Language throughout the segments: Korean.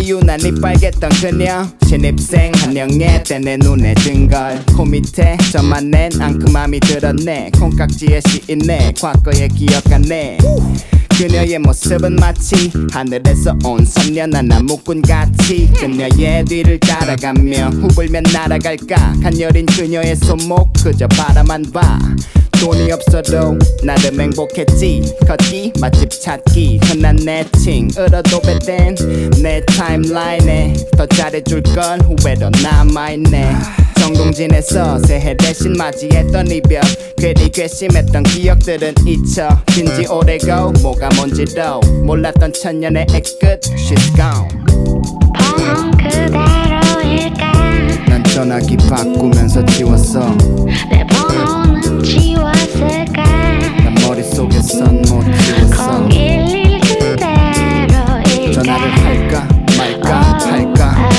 유난히 빨갰던 그녀 신입생 한영애 때 내 눈에 든걸 코 밑에 저만 낸 앙큼함이 들었네 콩깍지에 씌이네 과거의 기억하네 그녀의 모습은 마치 하늘에서 온 선련한 나무꾼같이 그녀의 뒤를 따라가며 후불면 날아갈까 가녀린 그녀의 손목 그저 바라만 봐 돈이 없어도 나름 행복했지 걷기 맛집 찾기 흔한 내칭으로 도배된 내 타임라인에 더 잘해줄건 후회로 남아있네 정동진에서 새해 대신 맞이했던 이별 괜히 괘씸했던 기억들은 잊혀 진지 오래고 뭐가 뭔지도 몰랐던 천년의 애끝 She's gone 번호 그대로일까 난 전화기 바꾸면서 지웠어 내 번호는 지웠을까 난 머릿속에선 못 지웠어 011 그대로일까 전화를 할까 말까 할까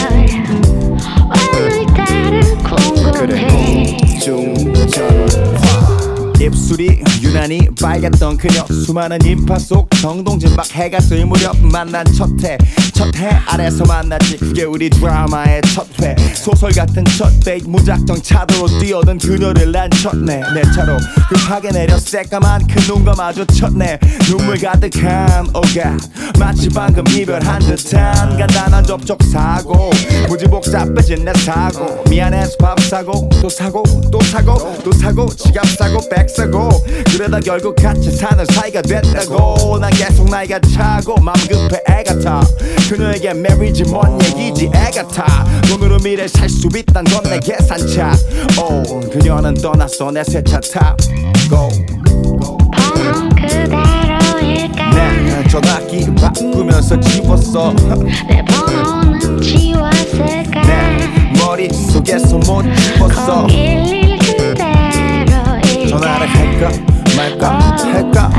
오늘따라 궁금해 중전 입술이 유난히 빨갛던 그녀 수많은 인파 속 정동진 막 해가 뜰 무렵 만난 첫해 아래서 만났지 그게 우리 드라마의 첫회 소설 같은 첫 데이트 무작정 차도로 뛰어든 그녀를 난 쳤네 내 차로 급하게 내려 새까만 큰 눈과 마주쳤네 눈물 가득한 오가 마치 방금 이별한 듯한 간단한 접촉 사고 무지 복잡해진 내 사고 미안해서 밥 사고 또 사고 또 사고 또 사고 지갑 사고 백 사고 그러다 결국 같이 사는 사이가 됐다고 난 계속 나이가 차고 마음 급해 애가 타 그녀에게 말이지 뭔 얘기지 애가 타 돈으로 미래 살 수 있단 건 내 계산차 그녀는 떠났어 내 새 차 타고 번호 그대로일까 내 전화기 바꾸면서 지웠어 내 번호는 지웠을까 내 머릿속에서 못 지웠어 011 그대로일까 전화를 할까 말까 할까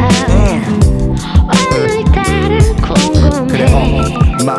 오늘따라 궁금해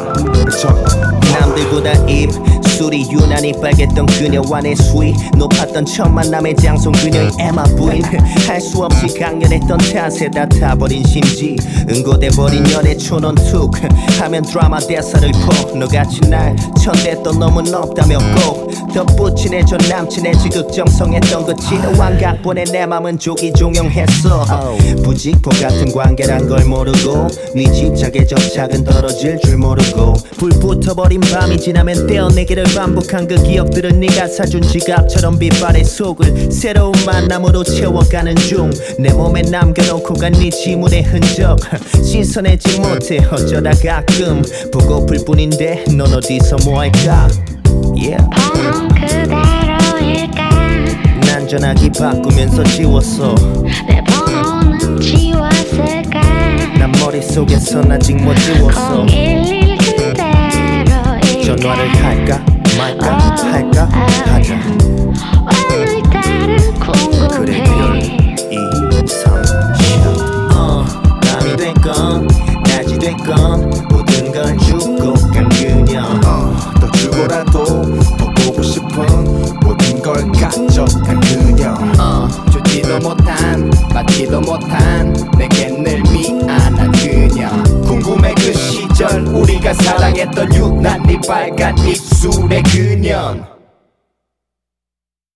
남들보다 입술이 유난히 빨갰던 그녀와 내 수위 높았던 첫 만남의 장소 그녀의 에마 부인 할 수 없이 강렬했던 탓에 다 타버린 심지 응고돼버린 연애 촌원 툭 하면 드라마 대사를 퍼 너같이 날 천댔던 놈은 없다며 꼭 덧붙이네 전 남친의 지극정성했던 그 지루한 각본에 내 맘은 조기종영했어 부직포 같은 관계란 걸 모르고 네 집착에 접착은 떨어질 줄 모르고 불 붙어버린 밤이 지나면 떼어내기를 반복한 그 기억들은 네가 사준 지갑처럼 빛발의 속을 새로운 만남으로 채워가는 중 내 몸에 남겨놓고 간 네 지문의 흔적 신선해지 못해 어쩌다 가끔 보고플 뿐인데 넌 어디서 뭐할까 yeah. 번호 그대로일까 난 전화기 바꾸면서 지웠어 내 번호는 지웠을까 난 머릿속에선 아직 못 지웠어 011 그대로일까 전화를 할까 말까 할까 하자 오늘따라 그래 궁금해 별 2, 3, 4 밤이 됐건 낮이 됐건 모든 걸 주고 간 그녀 더 주고라도 더 보고 싶은 모든 걸 가져간 그녀 주지도 못한 받지도 못한 내게 늘 미안한 그녀 궁금해 그 시절 우리가 사랑했던 유난히 빨간 입술의 그녀